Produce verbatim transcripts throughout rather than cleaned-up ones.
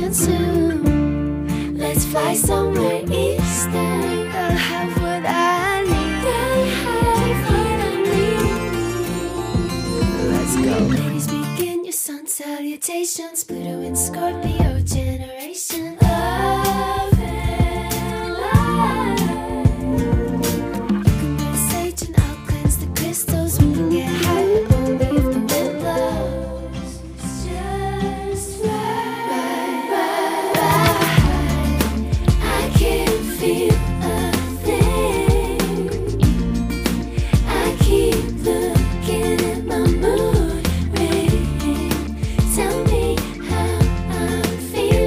vacation soon. Let's fly somewhere eastern. I'll have what I need. I'll have what I need. Let's go. Ladies, begin your sun salutations. Pluto and Scorpio generation. Love and light. You can burn sage and I'll cleanse the crystals. We can get high, but only if the wind blows. It's just right, right, right. I can't feel a thing. I keep looking at my mood ring. Tell me how I'm feeling.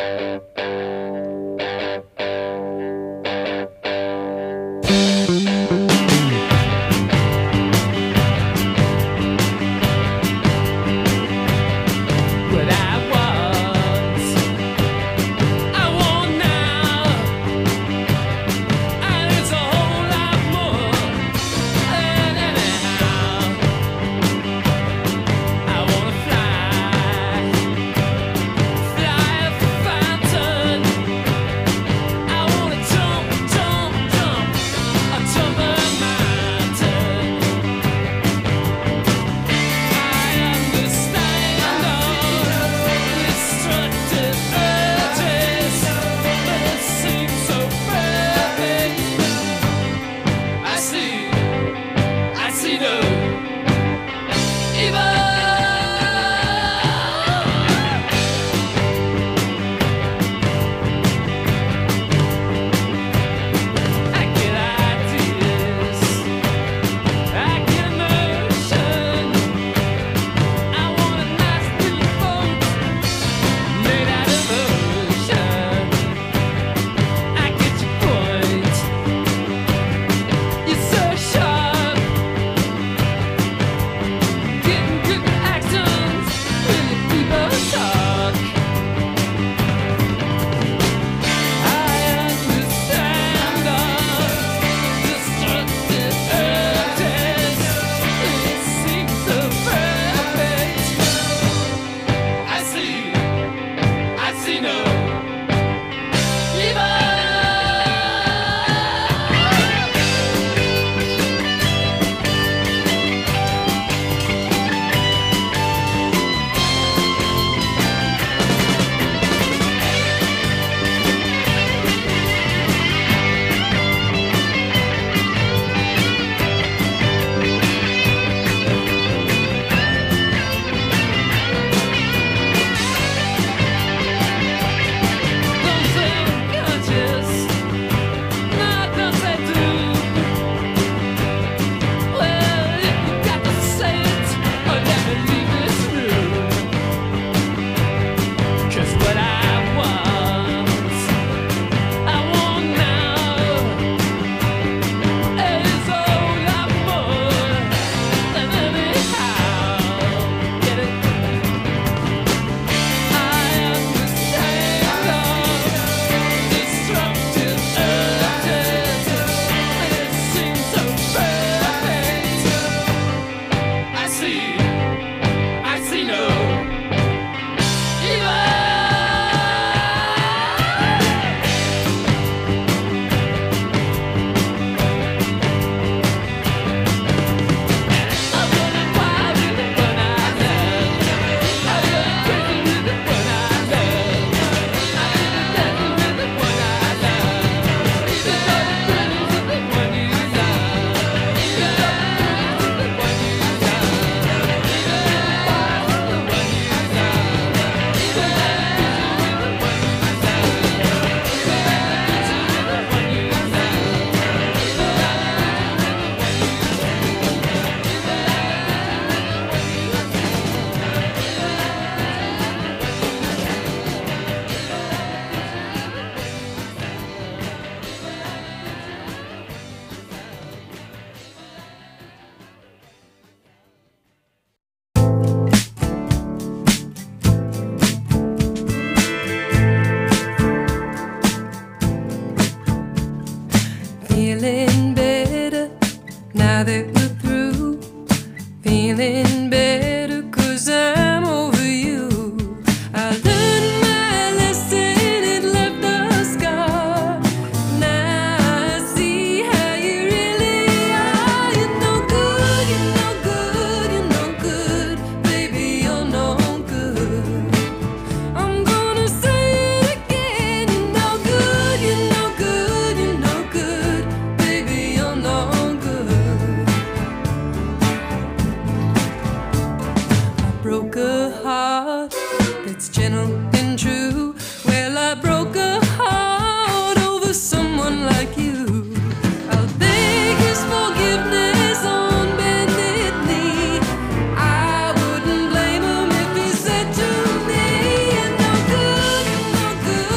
Good,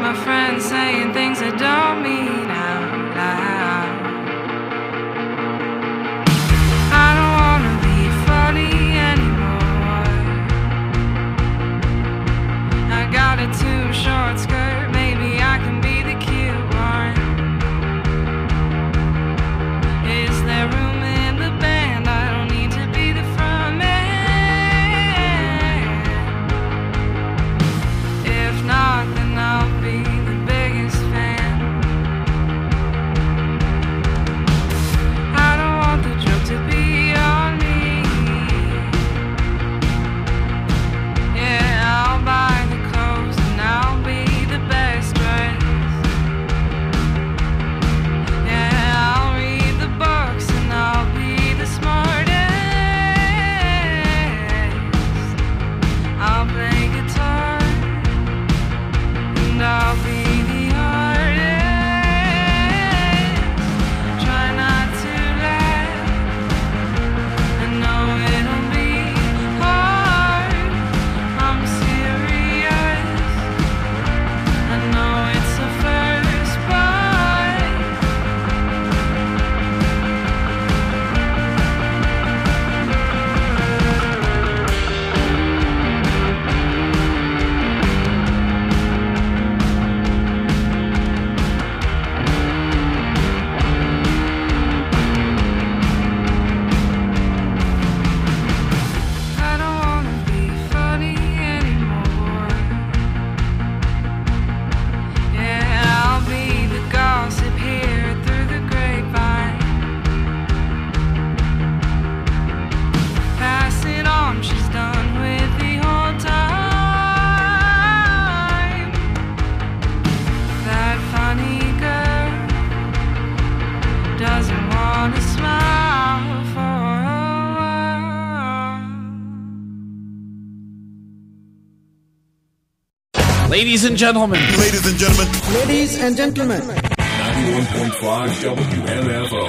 my friends saying things I don't mean out loud. I don't wanna be funny anymore. I got a too short skirt, maybe I can be the cute one. Is there room in the band? I don't need to be the front man. If not, then I'll be the biggest fan. I don't want the joke to be on me. Yeah, I'll buy the clothes and I'll be the best dressed. Yeah, I'll read the books and I'll be the smartest. I'll play guitar and I'll be the artist. Try not to laugh. I know it'll be hard. I'm serious. I know it's the first part. I don't wanna be funny anymore. Yeah, I'll be the gossip here through the grapevine. Pass it on, she's done with the whole time. That funny girl doesn't wanna smile for a while. Ladies and gentlemen, Ladies and gentlemen, Ladies and gentlemen, ninety-one point five W M F O.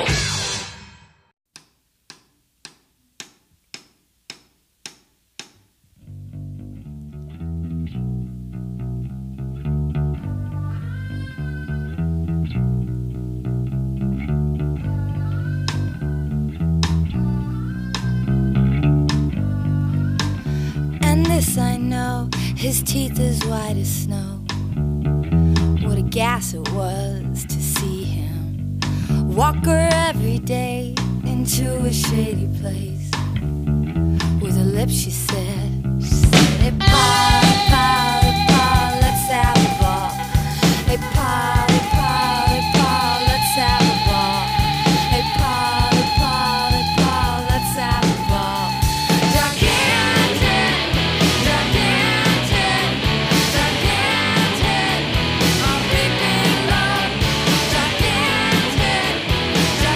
And this I know, his teeth as white as snow. What a gas it was to see him walk her every day into a shady place. With her lips she said, she said, hey pa, pa, hey pa, let's have a ball. Hey pa, hey pa, hey pa, let's have a ball. Hey pa, hey pa, hey pa, let's have a ball. Gigantic, gigantic, gigantic, a big, big love. Gigantic,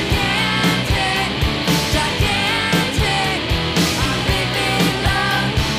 gigantic, gigantic, a big, big love.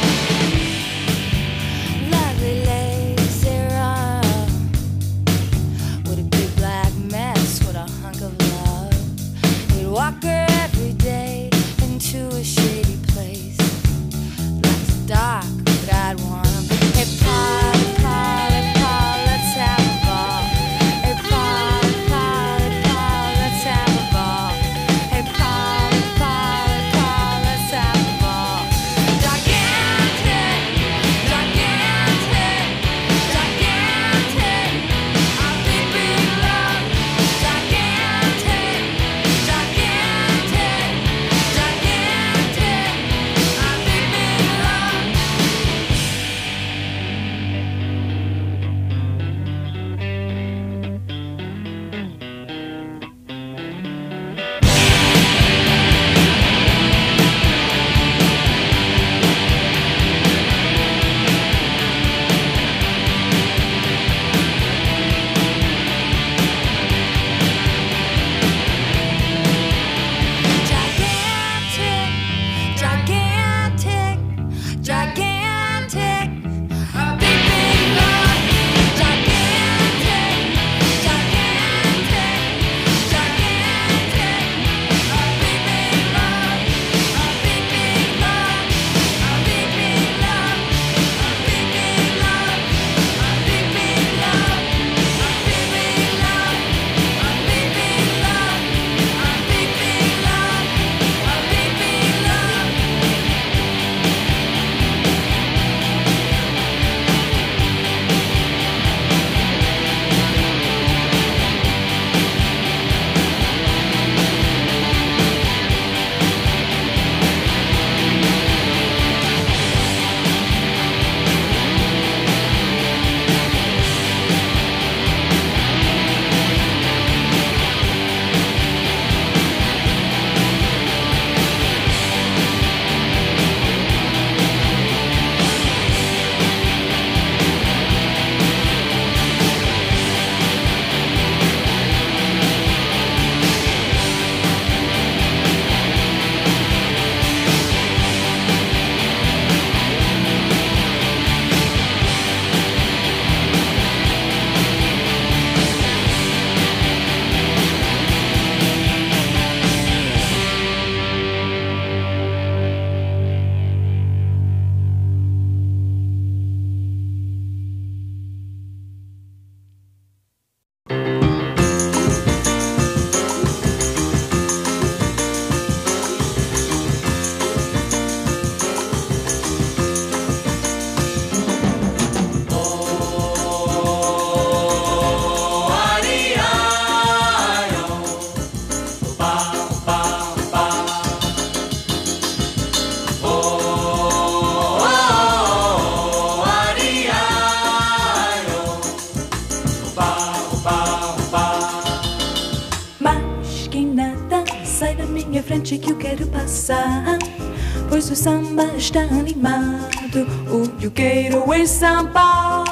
frente que eu quero passar, pois o samba está animado. O que eu quero é samba,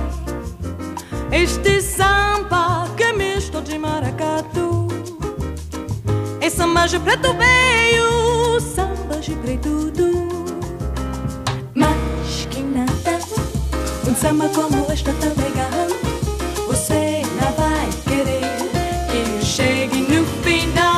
este samba que é misto de maracatu. É samba de preto veio, samba de preto do. Mas que nada, um samba como este tão legal, você não vai querer que eu chegue no final.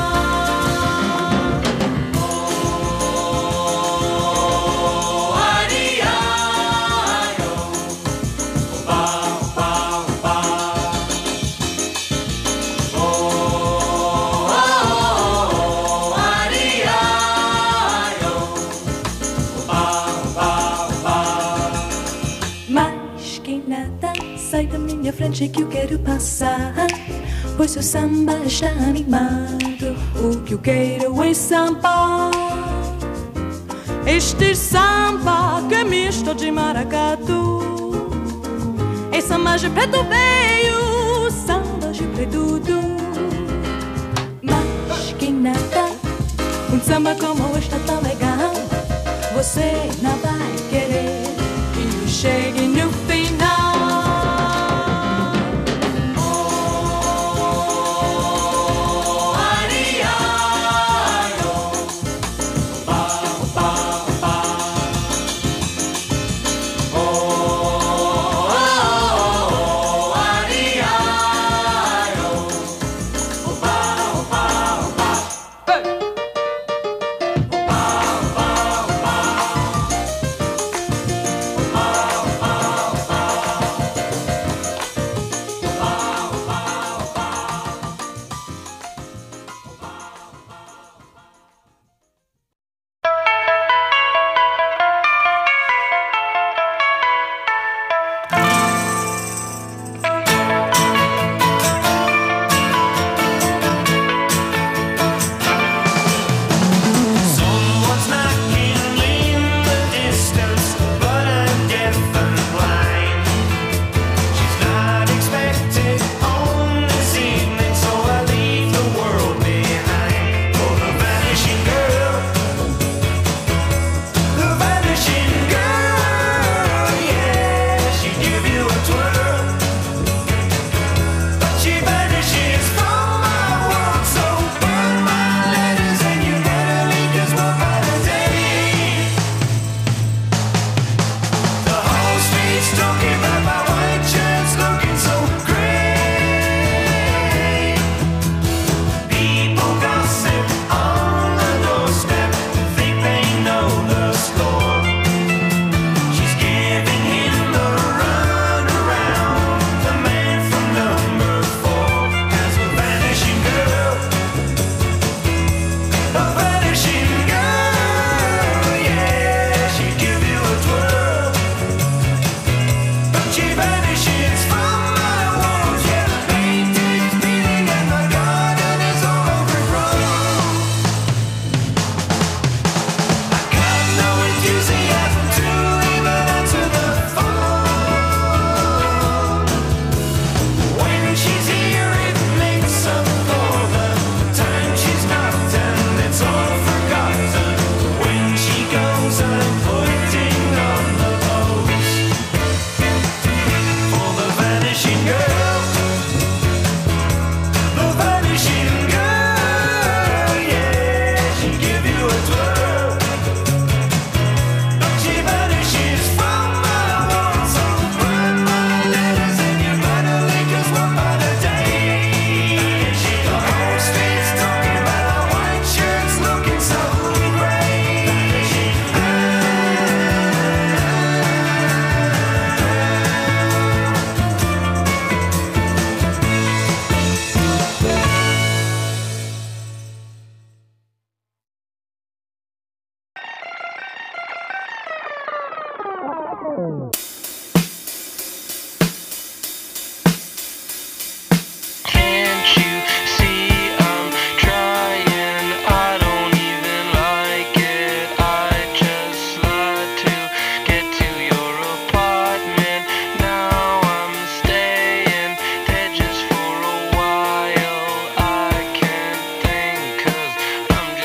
Sai da minha frente que eu quero passar, pois o samba está animado. O que eu quero é samba, este samba que é misto de maracatu. É samba de preto veio, samba de preto do. Mas que nada, um samba como este tão legal, você não vai querer que eu chegue no final. I'm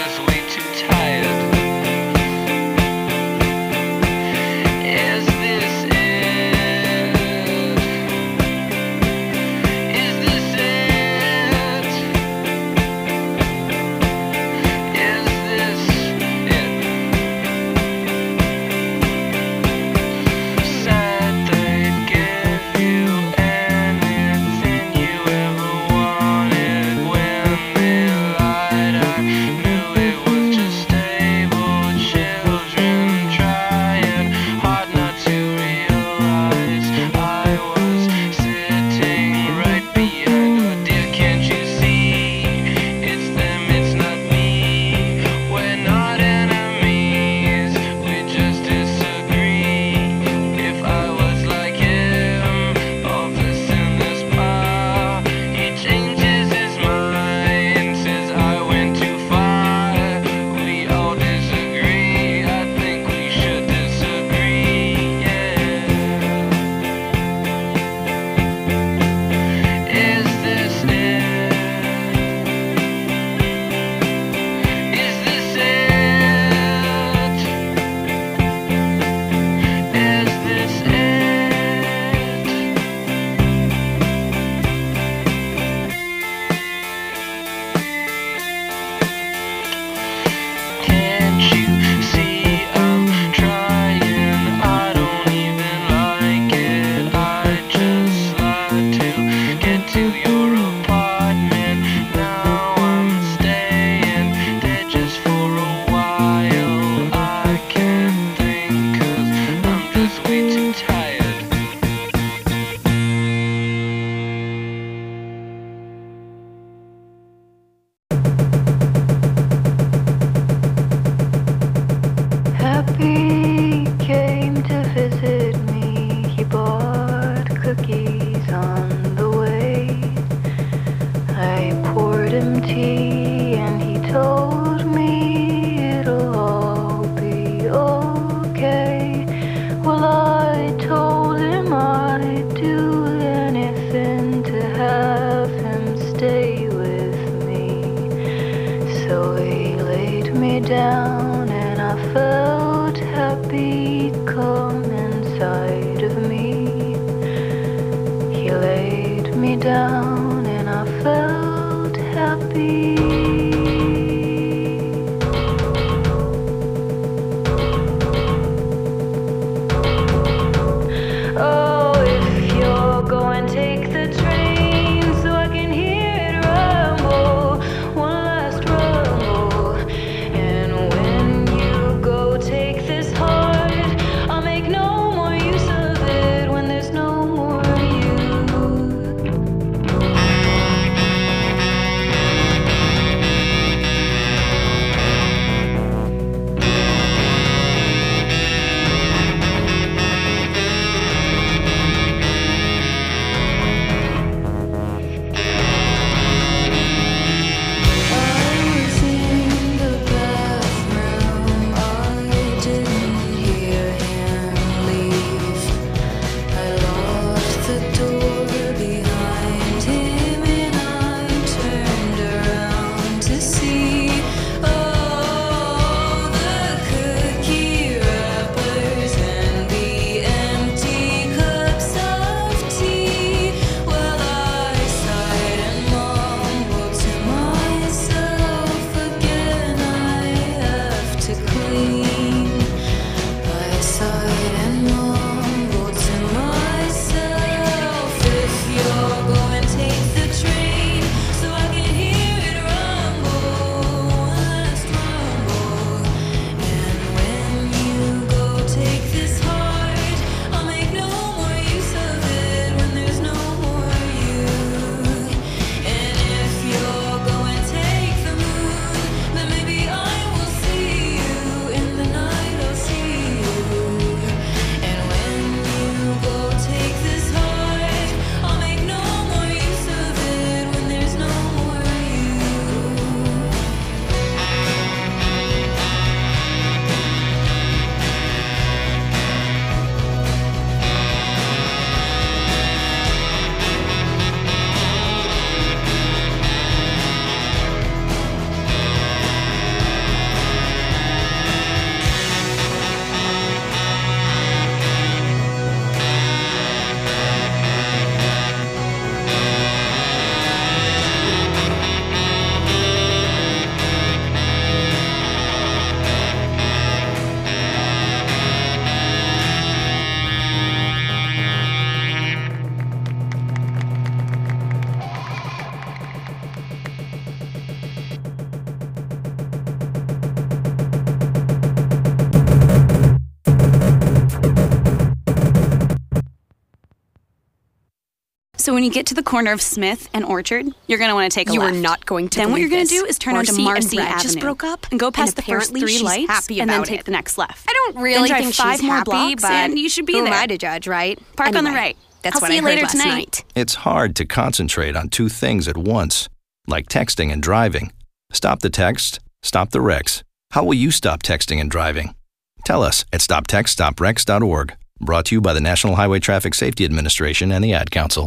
So when you get to the corner of Smith and Orchard, you're going to want to take a You left. are not going to Then what believe you're going to this. do is turn Marcy onto Marcy and Brad Avenue. just broke up, and go and past the first apparently three she's lights happy and then about take it. the next left. I don't really then drive think five she's more happy, blocks but and you should be who there. am I to judge, right? Park on the Anyway, right. That's I'll what see I you heard later last tonight. night. It's hard to concentrate on two things at once, like texting and driving. Stop the text, stop the wrecks. How will you stop texting and driving? Tell us at stop text stop wrecks dot org. Brought to you by the National Highway Traffic Safety Administration and the Ad Council.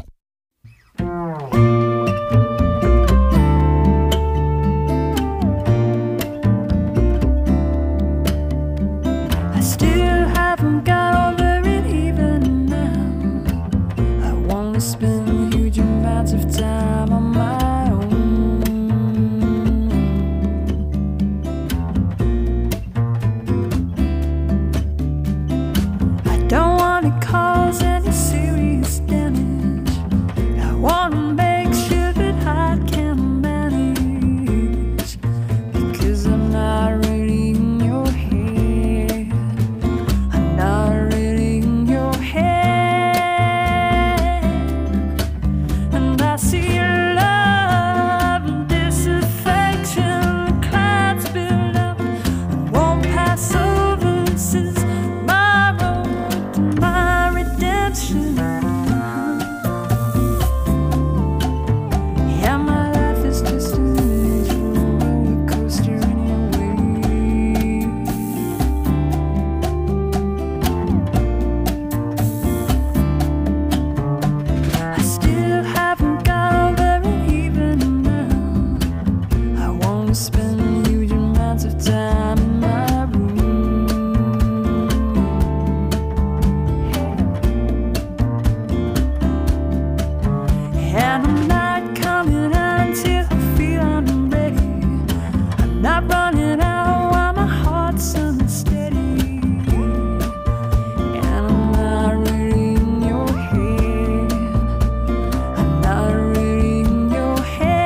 I still haven't got over it even now. I want to spend huge amounts of time on my own. I don't want to cause any serious damage. I want to make sure that I can manage, because I'm not really in your head. I'm not really in your head. And I see love and disaffection, the clouds build up and won't pass over. This is my road to my redemption. Yeah, my life is just an image of a roller coaster anyway. I still haven't got over it even now. I want to spend huge amounts of time in my room. And I'm not coming out until I feel I'm ready. I'm not running out while my heart's unsteady. And I'm not really in your head. I'm not really in your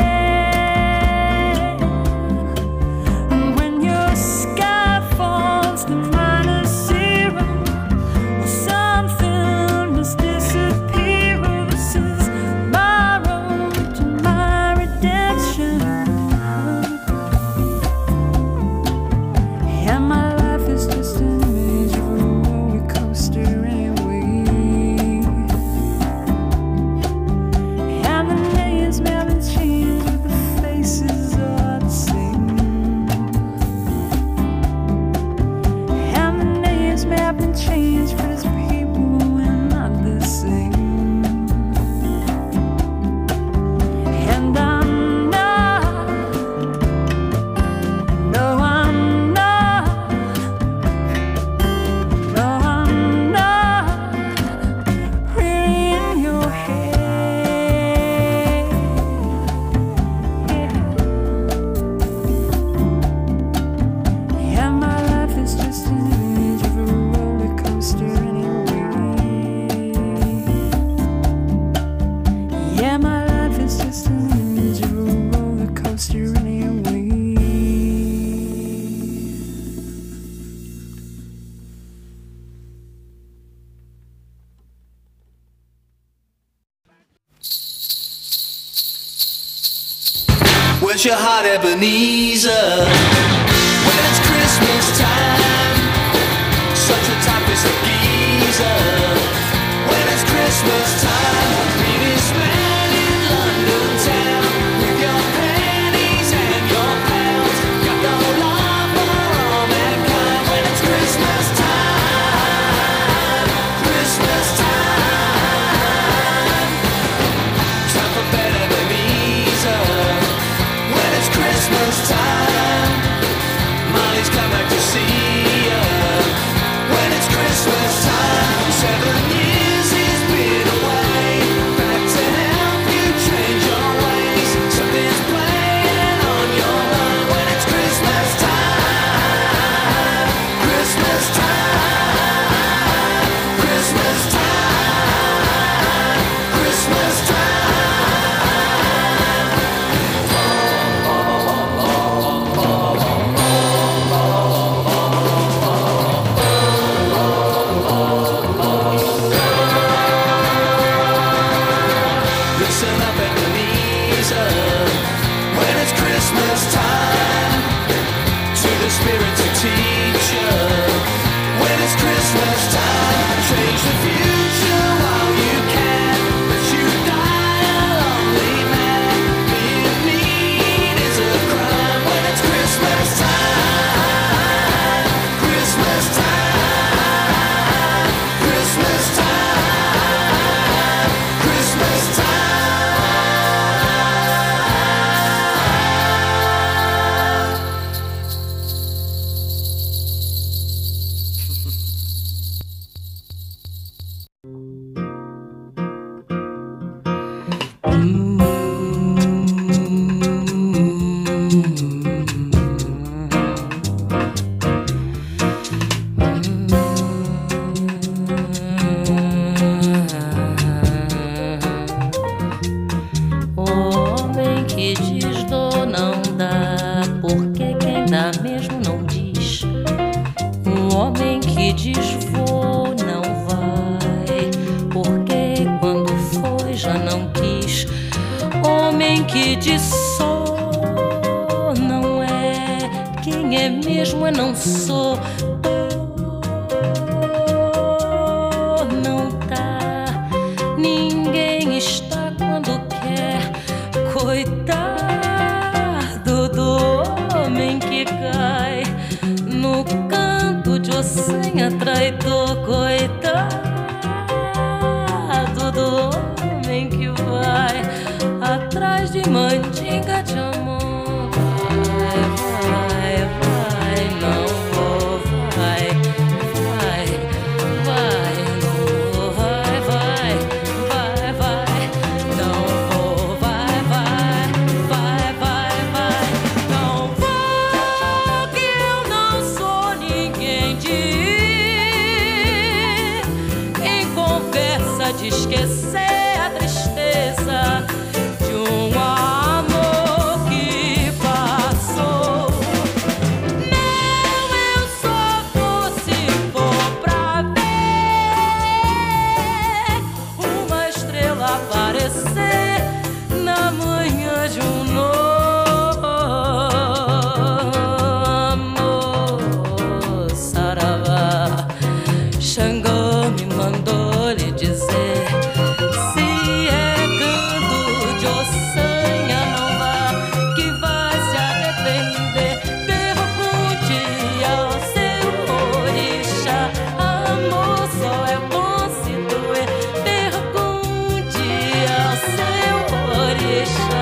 head. And when your sky falls to minus zero, or something must disappear. This is my road to my redemption. And my life is just an image of a roller coaster anyway. And the names may have changed, but the faces are the same. And the names may have been changed, but as people we're not the same. And I'm not, no I'm not, no I'm not really in your head. Yeah, my life is just an image of a roller coaster anyway. Yeah, my life is just an image of a roller coaster anyway. Where's your heart, Ebenezer? When it's Christmas time, such a typist of geezer. When it's Christmas time, meanest man in London town, with your pennies and your pounds, got no love for all mankind. When it's Christmas time, Christmas time, time for better Ebenezer. When it's Christmas time, que diz sou, não é. Quem é mesmo é não sou. Tô, não tá. Ninguém está quando quer. Coitado do homem que cai no canto de ossanha traidor. Coitado do homem que vai atrás de mandinga de amor. Vai, vai, vai, não vou, vai, vai, vai, não vou, vai, vai, vai, vai, não vou, vai, vai, vai, vai, vai, não vou, que eu não sou ninguém de ir em conversa de esquecer a tristeza de um amor que passou. Não, eu só vou se for pra ver uma estrela aparecer na manhã de um novo amor. Saravá, Xangô me mandou lhe dizer: se é canto de ossanha, não vá, que vai se arrepender. Pergunte ao seu orixá, amor só é bom se doer. Pergunte ao seu orixá,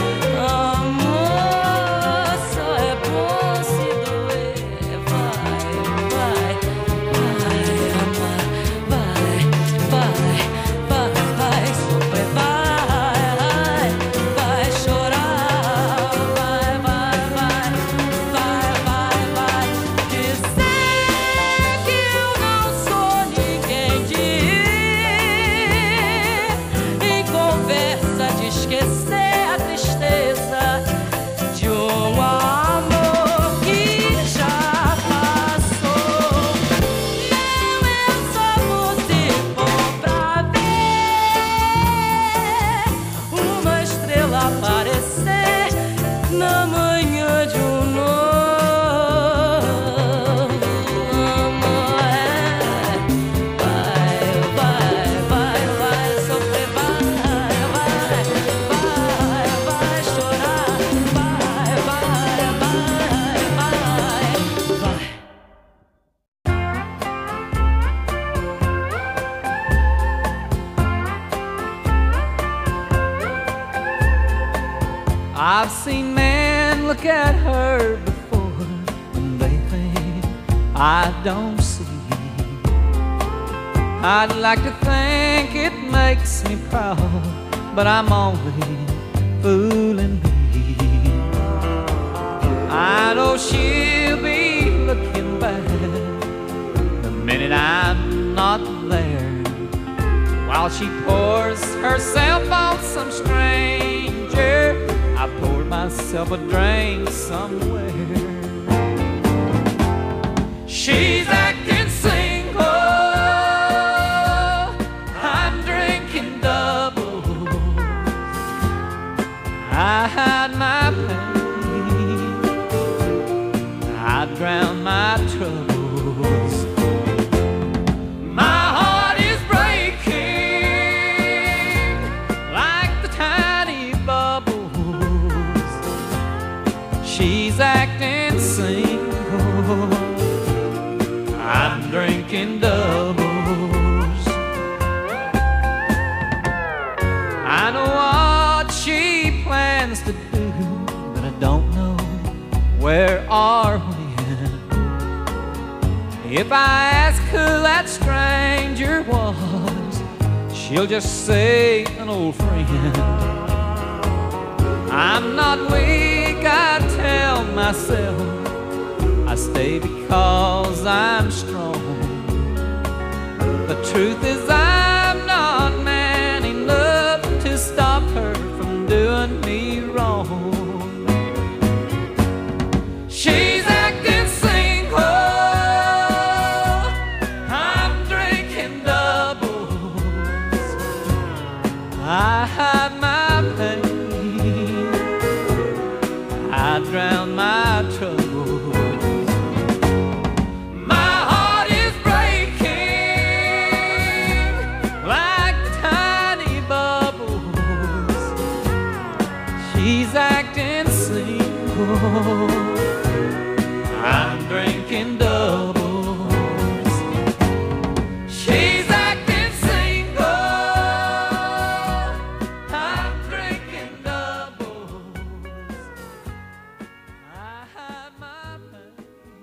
amor só é bom se doer. Vai, vai, vai amar, vai, vai, vai, vai sofrer, vai, vai chorar, vai, vai, vai, vai, vai, vai dizer que eu não sou ninguém de ir em conversa de esquecer a tristeza de um amor que já passou. Não, eu só vou se for pra ver uma estrela aparecer na manhã de um novo amor. Vai, vai, vai, vai sofrer, vai, vai, vai, vai chorar, vai, vai, vai, vai, vai. I've seen men look at her before and they think I don't see. I'd like to think it makes me proud, but I'm only fooling me. I know she'll be looking back the minute I'm not there, while she pours herself on some stranger. I poured myself a drink somewhere. She's acting single, I'm drinking double. I hide my pain, I drown my troubles. My heart is breaking like the tiny bubbles. She's acting single, I'm drinking doubles. I know what she plans to do, but I don't know where or when. If I ask who that stranger was, she'll just say an old friend. I'm not weak, I tell myself. I stay because I'm strong. The truth is I'm not man enough to stop her from doing me wrong. She's acting single, I'm drinking doubles. I hide my pain, I'm drinking doubles. She's acting single. I'm drinking doubles. I hide my pain.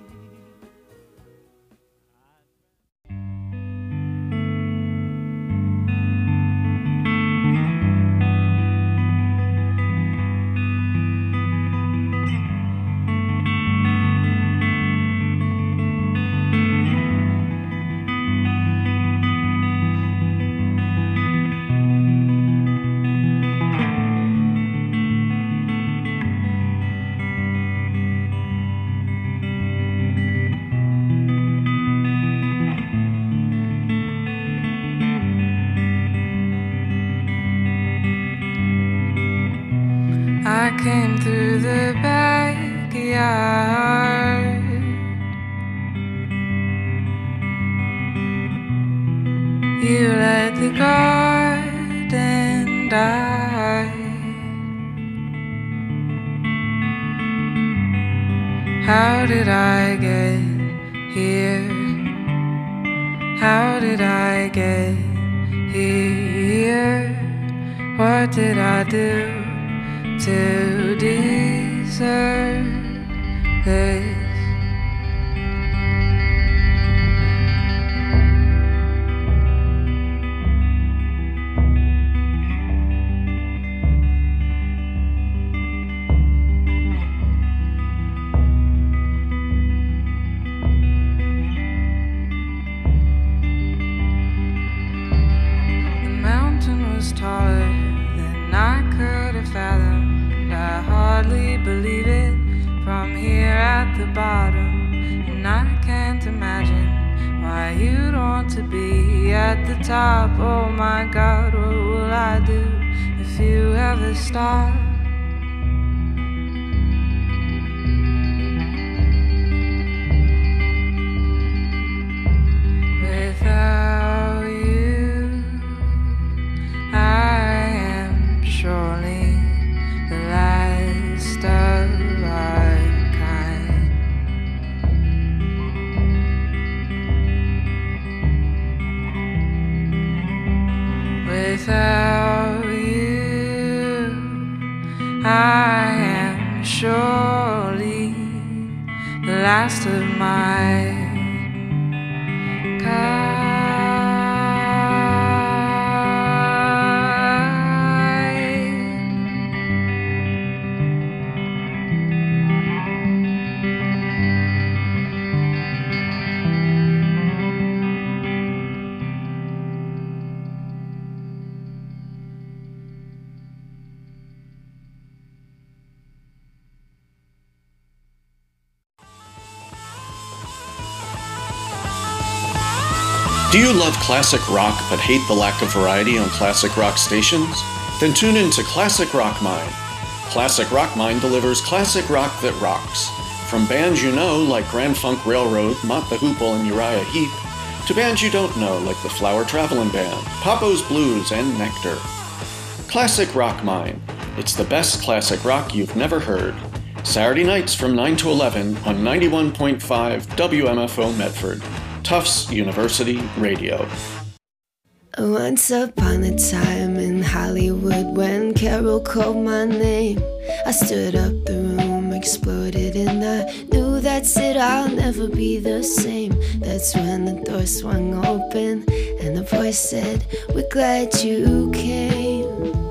I came through the backyard. You let the garden die. How did I get here? How did I get here? What did I do to deserve this? The mountain was taller than I could have fathomed. I hardly believe it from here at the bottom. And I can't imagine why you'd want to be at the top. Oh my God, what will I do if you ever stop? Without you, I am surely the last of our kind. Without you, I am surely the last of my kind. Do you love classic rock but hate the lack of variety on classic rock stations? Then tune in to Classic Rock Mine. Classic Rock Mine delivers classic rock that rocks. From bands you know like Grand Funk Railroad, Mott the Hoople, and Uriah Heep, to bands you don't know like the Flower Traveling Band, Papo's Blues, and Nectar. Classic Rock Mine. It's the best classic rock you've never heard. Saturday nights from nine to eleven on ninety-one point five W M F O Medford. Tufts University Radio. Once upon a time in Hollywood, when Carol called my name, I stood up, the room exploded, and I knew that's it, I'll never be the same. That's when the door swung open and the voice said, "We're glad you came."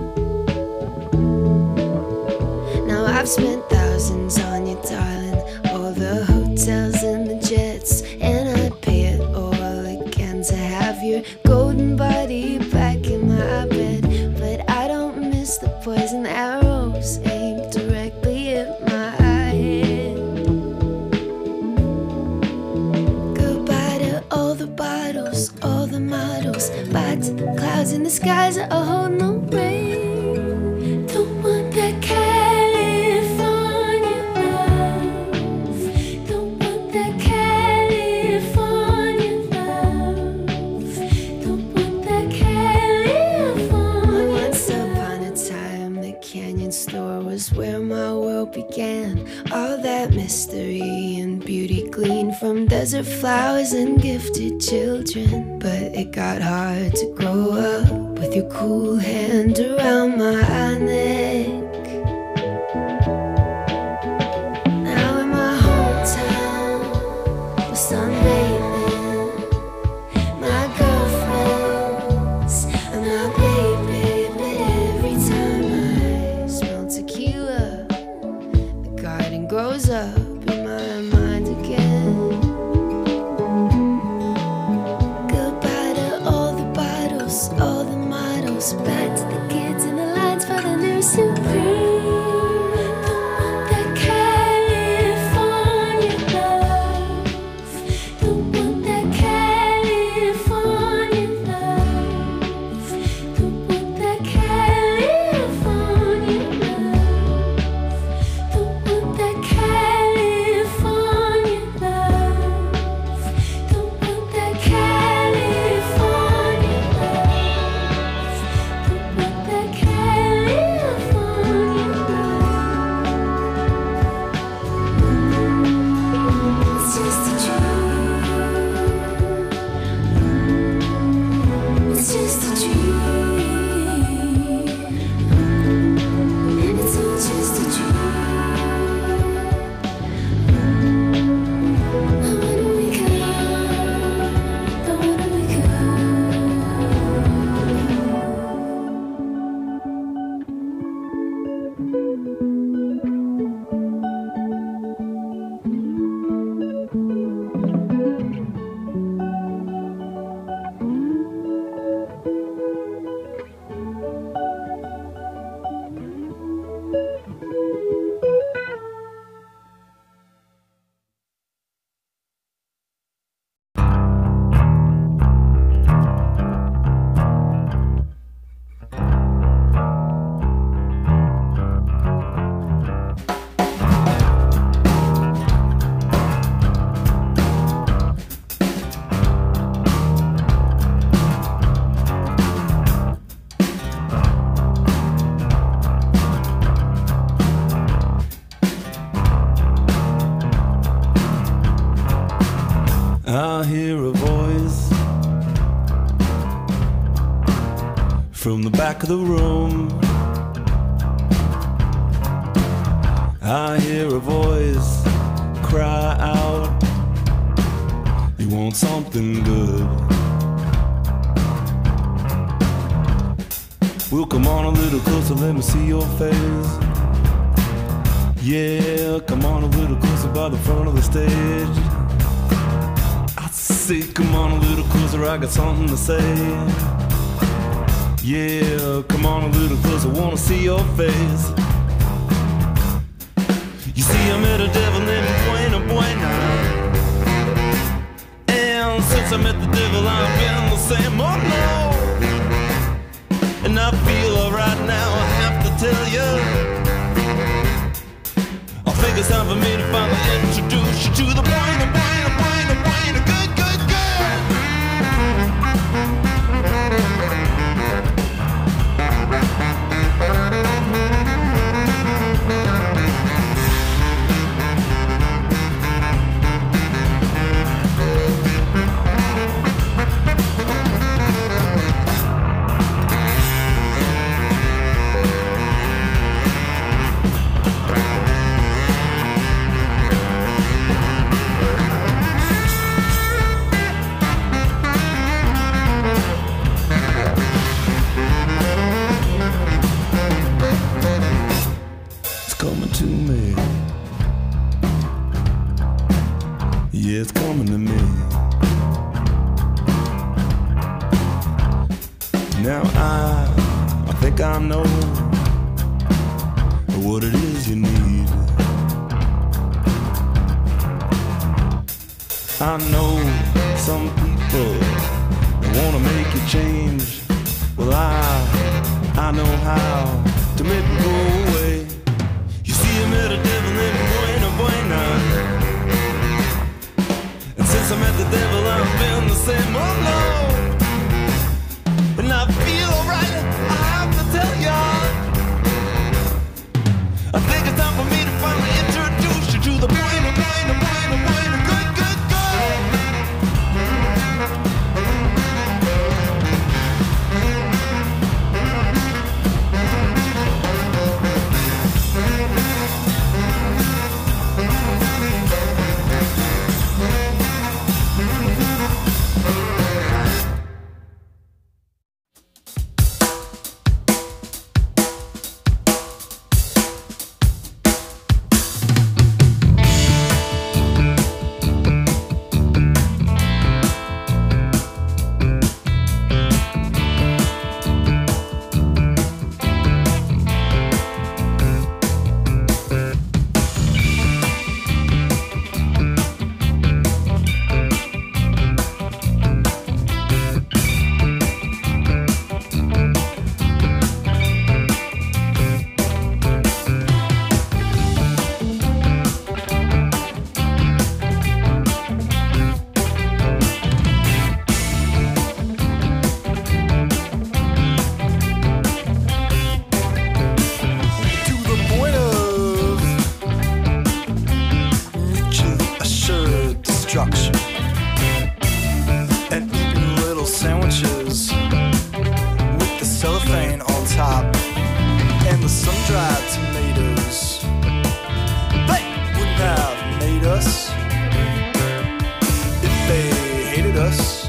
Now I've spent thousands on you, darling, all the hotels and the jets, and I'd pay it all again to have your golden body back in my bed. But I don't miss the poison arrows aimed directly at my head. Goodbye to all the bottles, all the models, bye to the clouds in the skies that hold no rain. Don't want that California love. Don't want that California love. Don't want that California. Once upon a time, the Canyon store was where my world began. All that mystery and beauty gleaned from desert flowers and gifted children. But it got hard to grow up with your cool hand around my neck. Now in my hometown, we're sunbathing, my girlfriends and my baby. But every time I smell tequila, the garden grows up in my mind again. Goodbye to all the bottles, all the models. Back to the kids in the lines for the new Supreme. I hear a voice from the back of the room. I hear a voice cry out, you want something good. Well, come on a little closer, let me see your face. Yeah, come on a little closer by the front of the stage. Say, come on a little closer, I got something to say. Yeah, come on a little closer, wanna see your face. You see, I met a devil named Buena Buena, and since I met the devil, I've been the same. Oh no, and I feel alright now, I have to tell you, I think it's time for me to finally introduce you to the Buena Buena Buena Buena good. It's coming to me. Now I, I think I know what it is you need. I know some people wanna make you change. Well, I, I know how to make it go away. You see, I met a devil named Buena Buena, and since I met the devil, I've been the same. Oh no, and I feel alright, I have to tell ya, I think it's time for me to finally introduce you to the potatoes with the cellophane on top and the sun-dried tomatoes. They wouldn't have made us if they hated us.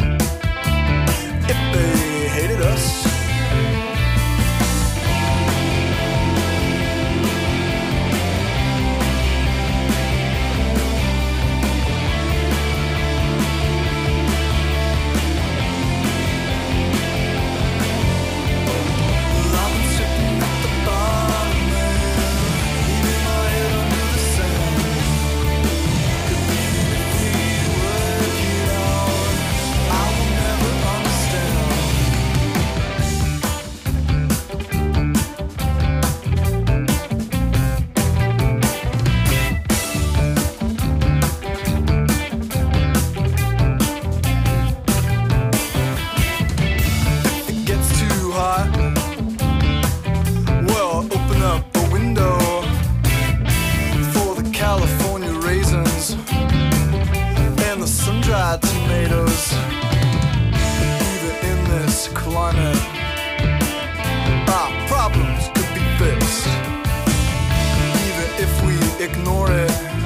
If they hated us. Tomatoes, even in this climate, our problems could be fixed, even if we ignore it.